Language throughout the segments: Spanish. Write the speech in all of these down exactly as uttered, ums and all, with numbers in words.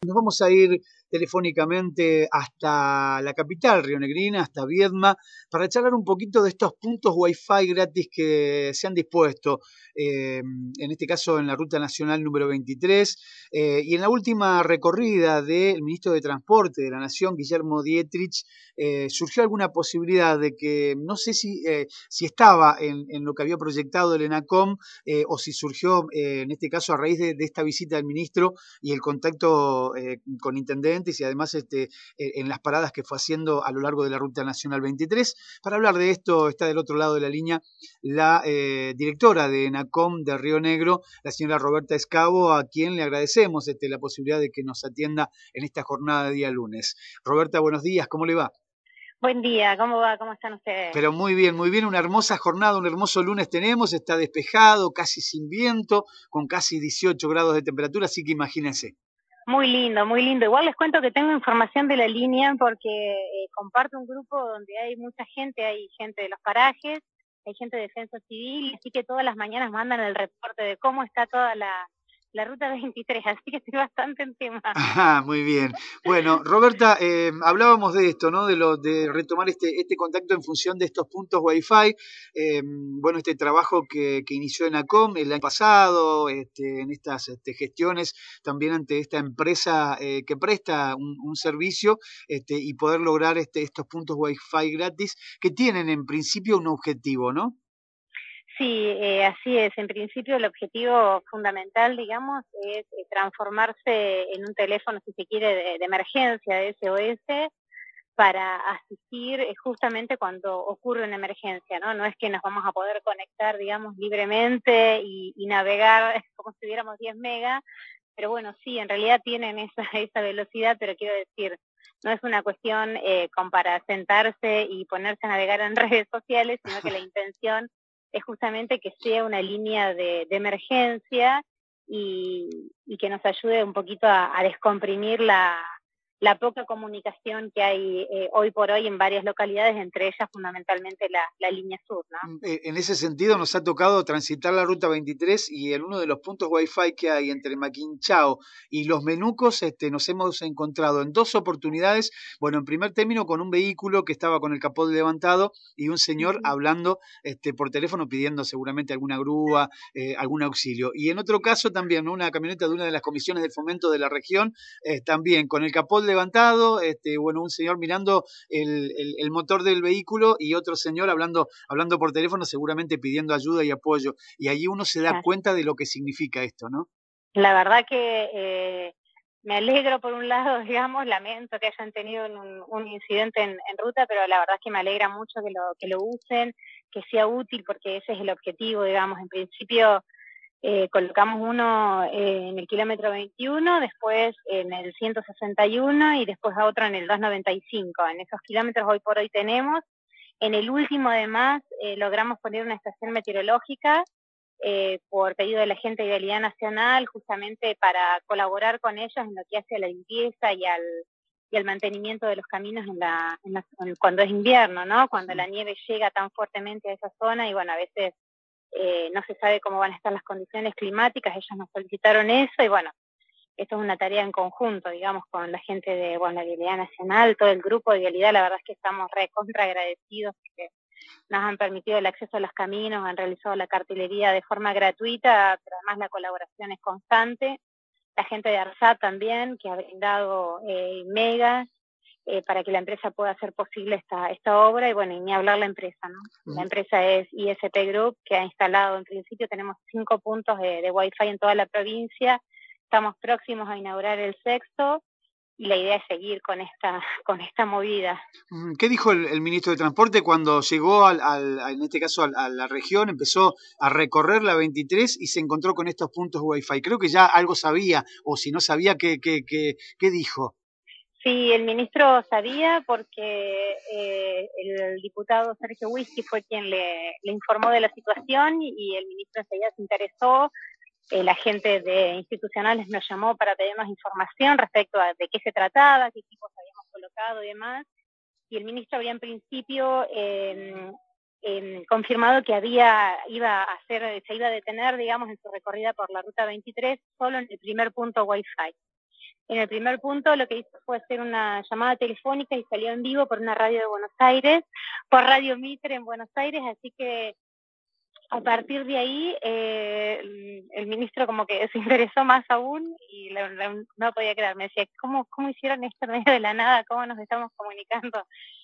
Nos vamos a ir telefónicamente hasta la capital rionegrina, hasta Viedma, para charlar un poquito de estos puntos Wi-Fi gratis que se han dispuesto, eh, en este caso en la Ruta Nacional número veintitrés, eh, y en la última recorrida del ministro de Transporte de la Nación, Guillermo Dietrich, eh, surgió alguna posibilidad de que, no sé si, eh, si estaba en, en lo que había proyectado el ENACOM, eh, o si surgió, eh, en este caso, a raíz de, de esta visita del ministro y el contacto eh, con intendentes y además este, eh, en las paradas que fue haciendo a lo largo de la Ruta Nacional veintitrés. Para hablar de esto está del otro lado de la línea la eh, directora de ENACOM de Río Negro, la señora Roberta Escavo, a quien le agradecemos este, la posibilidad de que nos atienda en esta jornada de día lunes. Roberta, buenos días, ¿cómo le va? Buen día, ¿cómo va? ¿Cómo están ustedes? Pero muy bien, muy bien, una hermosa jornada, un hermoso lunes tenemos, está despejado, casi sin viento, con casi dieciocho grados de temperatura, así que imagínense. Muy lindo, muy lindo. Igual les cuento que tengo información de la línea porque eh, comparto un grupo donde hay mucha gente, hay gente de los parajes, hay gente de defensa civil, así que todas las mañanas mandan el reporte de cómo está toda la, la Ruta veintitrés, así que estoy bastante en tema. Ah, muy bien. Bueno, Roberta, eh, hablábamos de esto, ¿no? De lo de retomar este, este contacto en función de estos puntos Wi-Fi. Eh, bueno, este trabajo que, que inició ENACOM el año pasado, este, en estas este, gestiones, también ante esta empresa eh, que presta un, un servicio, este, y poder lograr este, estos puntos Wi-Fi gratis que tienen en principio un objetivo, ¿no? Sí, eh, así es. En principio el objetivo fundamental, digamos, es eh, transformarse en un teléfono, si se quiere, de, de emergencia, de S O S, para asistir eh, justamente cuando ocurre una emergencia, ¿no? No es que nos vamos a poder conectar, digamos, libremente y, y navegar como si tuviéramos diez megas, pero bueno, sí, en realidad tienen esa, esa velocidad, pero quiero decir, no es una cuestión eh, como para sentarse y ponerse a navegar en redes sociales, sino que la intención es justamente que sea una línea de, de emergencia y, y que nos ayude un poquito a, a descomprimir la, la poca comunicación que hay eh, hoy por hoy en varias localidades, entre ellas fundamentalmente la, la línea sur, ¿no? En ese sentido nos ha tocado transitar la Ruta veintitrés y en uno de los puntos Wi-Fi que hay entre Maquinchao y Los Menucos este, nos hemos encontrado en dos oportunidades, bueno, en primer término con un vehículo que estaba con el capot levantado y un señor uh-huh. hablando este, por teléfono pidiendo seguramente alguna grúa, eh, algún auxilio. Y en otro caso también, ¿no? Una camioneta de una de las comisiones de fomento de la región, eh, también con el capot levantado, este, bueno, un señor mirando el, el, el motor del vehículo y otro señor hablando, hablando por teléfono seguramente pidiendo ayuda y apoyo, y allí uno se da claro. cuenta de lo que significa esto, ¿no? La verdad que eh, me alegro por un lado, digamos, lamento que hayan tenido un, un incidente en, en ruta, pero la verdad es que me alegra mucho que lo, que lo usen, que sea útil, porque ese es el objetivo, digamos. En principio eh, colocamos uno eh, en el kilómetro veintiuno, después en el ciento sesenta y uno y después a otro en el doscientos noventa y cinco. En esos kilómetros hoy por hoy tenemos. En el último, además, eh, logramos poner una estación meteorológica eh, por pedido de la gente de Vialidad Nacional, justamente para colaborar con ellos en lo que hace a la limpieza y al, y al mantenimiento de los caminos en la, en la, en, cuando es invierno, ¿no? Cuando la nieve llega tan fuertemente a esa zona y, bueno, a veces eh, no se sabe cómo van a estar las condiciones climáticas. Ellos nos solicitaron eso y, bueno, esto es una tarea en conjunto, digamos, con la gente de, bueno, la Vialidad Nacional, todo el grupo de Vialidad. La verdad es que estamos re contra agradecidos porque nos han permitido el acceso a los caminos, han realizado la cartelería de forma gratuita, pero además la colaboración es constante. La gente de ARSAT también, que ha brindado eh, megas eh, para que la empresa pueda hacer posible esta, esta obra, y bueno, y ni hablar la empresa, ¿no? La empresa es I S P Group, que ha instalado, en principio tenemos cinco puntos de, de Wi-Fi en toda la provincia. Estamos próximos a inaugurar el sexto y la idea es seguir con esta con esta movida. ¿Qué dijo el, el ministro de Transporte cuando llegó, al, al, en este caso, al, a la región, empezó a recorrer la veintitrés y se encontró con estos puntos Wi-Fi? Creo que ya algo sabía, o si no sabía, ¿qué, qué, qué, qué dijo? Sí, el ministro sabía porque eh, el diputado Sergio Whisky fue quien le, le informó de la situación y, y el ministro enseguida se interesó. Eh, la gente de institucionales nos llamó para pedirnos información respecto a de qué se trataba, qué equipos habíamos colocado y demás, y el ministro había en principio eh, eh, confirmado que había iba a hacer, se iba a detener, digamos, en su recorrida por la Ruta veintitrés, solo en el primer punto Wi-Fi. En el primer punto lo que hizo fue hacer una llamada telefónica y salió en vivo por una radio de Buenos Aires, por Radio Mitre en Buenos Aires, así que a partir de ahí eh, el, el ministro como que se interesó más aún y la, la, no podía creer, me decía, ¿cómo, ¿cómo hicieron esto en medio de la nada? ¿Cómo nos estamos comunicando?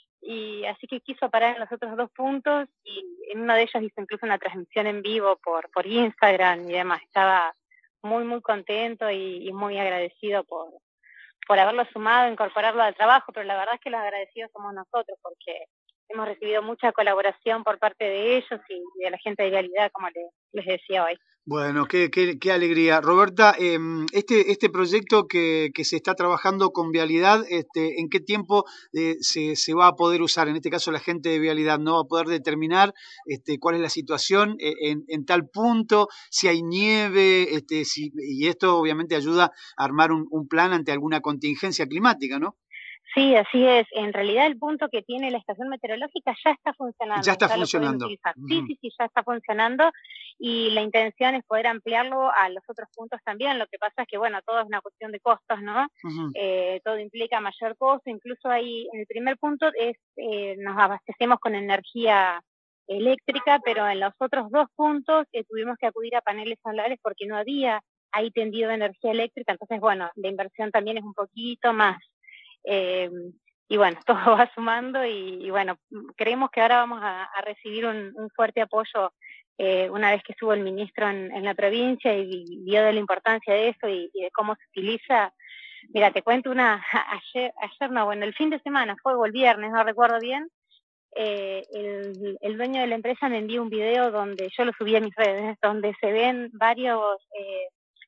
Y así que quiso parar en los otros dos puntos y en uno de ellos hizo incluso una transmisión en vivo por, por Instagram y demás. Estaba muy, muy contento y, y muy agradecido por, por haberlo sumado, incorporarlo al trabajo, pero la verdad es que los agradecidos somos nosotros porque hemos recibido mucha colaboración por parte de ellos y de la gente de Vialidad, como les, les decía hoy. Bueno, qué, qué, qué alegría. Roberta, eh, este, este proyecto que, que se está trabajando con Vialidad, este, ¿en qué tiempo eh, se, se va a poder usar? En este caso la gente de Vialidad no va a poder determinar este, cuál es la situación en, en tal punto, si hay nieve, este, si, y esto obviamente ayuda a armar un, un plan ante alguna contingencia climática, ¿no? Sí, así es. En realidad el punto que tiene la estación meteorológica ya está funcionando. Ya está ya funcionando. Lo pueden utilizar. Sí, sí, sí, ya está funcionando y la intención es poder ampliarlo a los otros puntos también. Lo que pasa es que, bueno, todo es una cuestión de costos, ¿no? Uh-huh. eh, todo implica mayor costo. Incluso ahí, en el primer punto, es eh, nos abastecemos con energía eléctrica, pero en los otros dos puntos eh, tuvimos que acudir a paneles solares porque no había ahí tendido de energía eléctrica. Entonces, bueno, la inversión también es un poquito más. Eh, y bueno, todo va sumando y, y bueno, creemos que ahora vamos a, a recibir un, un fuerte apoyo eh, una vez que estuvo el ministro en, en la provincia y, y vio de la importancia de eso y, y de cómo se utiliza. Mira, te cuento una, ayer, ayer no, bueno, el fin de semana fue o el viernes, no recuerdo bien, eh, el, el dueño de la empresa me envió un video donde yo lo subí a mis redes, donde se ven varios eh,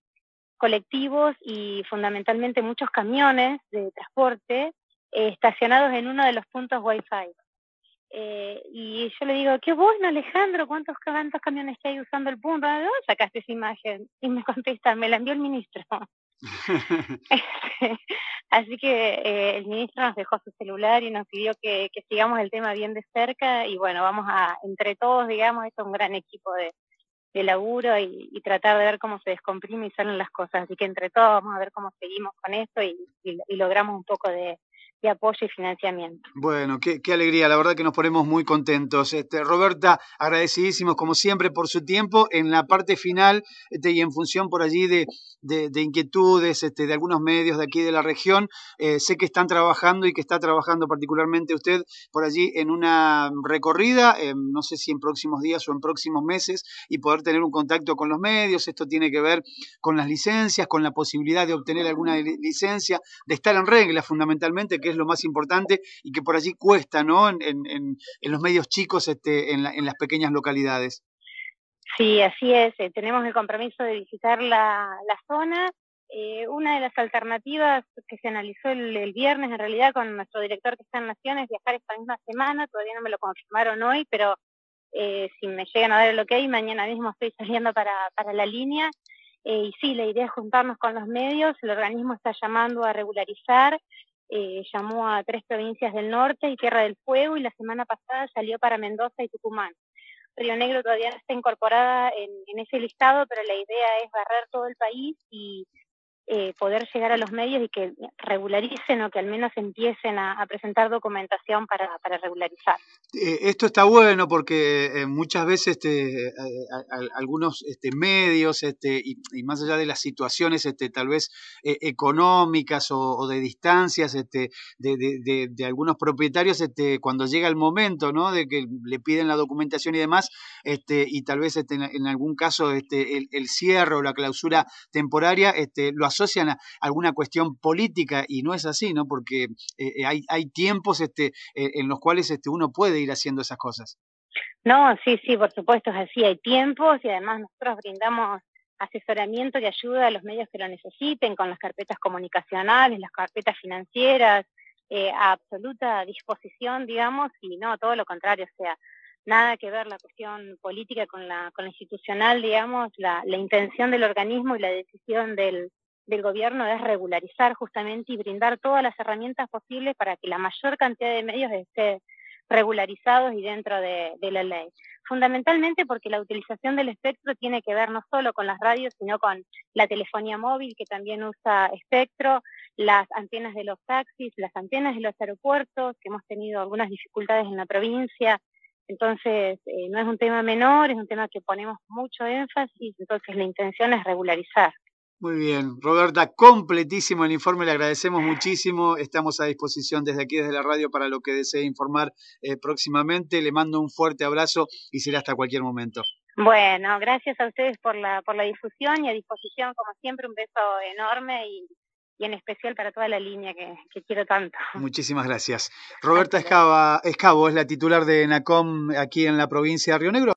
colectivos y fundamentalmente muchos camiones de transporte eh, estacionados en uno de los puntos Wi-Fi. Eh, y yo le digo, qué bueno, Alejandro, ¿cuántos, cuántos camiones que hay usando el punto? ¿De dónde sacaste esa imagen? Y me contesta, me la envió el ministro. Así que eh, el ministro nos dejó su celular y nos pidió que, que sigamos el tema bien de cerca y bueno, vamos a, entre todos, digamos, esto es un gran equipo de, de laburo y, y tratar de ver cómo se descomprime y salen las cosas. Así que entre todos vamos a ver cómo seguimos con esto y, y, y logramos un poco de, de apoyo y financiamiento. Bueno, qué, qué alegría, la verdad que nos ponemos muy contentos. Este, Roberta, agradecidísimos como siempre por su tiempo. En la parte final este, y en función por allí de, de, de inquietudes este, de algunos medios de aquí de la región, eh, sé que están trabajando y que está trabajando particularmente usted por allí en una recorrida, eh, no sé si en próximos días o en próximos meses, y poder tener un contacto con los medios. Esto tiene que ver con las licencias, con la posibilidad de obtener alguna licencia, de estar en regla fundamentalmente, que es lo más importante y que por allí cuesta, ¿no? En, en, en los medios chicos, este, en, la, en las pequeñas localidades. Sí, así es. Eh, tenemos el compromiso de visitar la, la zona. Eh, una de las alternativas que se analizó el, el viernes, en realidad, con nuestro director que está en Naciones, viajar esta misma semana. Todavía no me lo confirmaron hoy, pero eh, si me llegan a dar el ok, mañana mismo estoy saliendo para, para la línea. Eh, y sí, la idea es juntarnos con los medios. El organismo está llamando a regularizar. Eh, llamó a tres provincias del norte y Tierra del Fuego y la semana pasada salió para Mendoza y Tucumán. Río Negro todavía no está incorporada en, en ese listado, pero la idea es barrer todo el país y eh, poder llegar a los medios y que regularicen o que al menos empiecen a, a presentar documentación para, para regularizar. Eh, esto está bueno porque eh, muchas veces este, eh, a, a, algunos este, medios este, y, y más allá de las situaciones este, tal vez eh, económicas o, o de distancias este, de, de, de, de algunos propietarios, este, cuando llega el momento, ¿no? De que le piden la documentación y demás, este, y tal vez este, en, en algún caso este, el, el cierre o la clausura temporaria este, lo asocian a alguna cuestión política y no es así, ¿no? Porque eh, hay, hay tiempos este, en los cuales este, uno puede ir haciendo esas cosas. No, sí, sí, por supuesto, es así, hay tiempos y además nosotros brindamos asesoramiento y ayuda a los medios que lo necesiten con las carpetas comunicacionales, las carpetas financieras, eh, a absoluta disposición, digamos, y no, todo lo contrario, o sea, nada que ver la cuestión política con la, con la institucional, digamos, la, la intención del organismo y la decisión del, del gobierno es regularizar justamente y brindar todas las herramientas posibles para que la mayor cantidad de medios esté regularizados y dentro de, de la ley. Fundamentalmente porque la utilización del espectro tiene que ver no solo con las radios, sino con la telefonía móvil, que también usa espectro, las antenas de los taxis, las antenas de los aeropuertos, que hemos tenido algunas dificultades en la provincia. Entonces, eh, no es un tema menor, es un tema que ponemos mucho énfasis, entonces la intención es regularizar. Muy bien, Roberta, completísimo el informe, le agradecemos muchísimo, estamos a disposición desde aquí, desde la radio, para lo que desee informar eh, próximamente. Le mando un fuerte abrazo y será hasta cualquier momento. Bueno, gracias a ustedes por la, por la difusión y a disposición, como siempre, un beso enorme y, y en especial para toda la línea que, que quiero tanto. Muchísimas gracias. Roberta Escava, Escavo es la titular de ENACOM aquí en la provincia de Río Negro.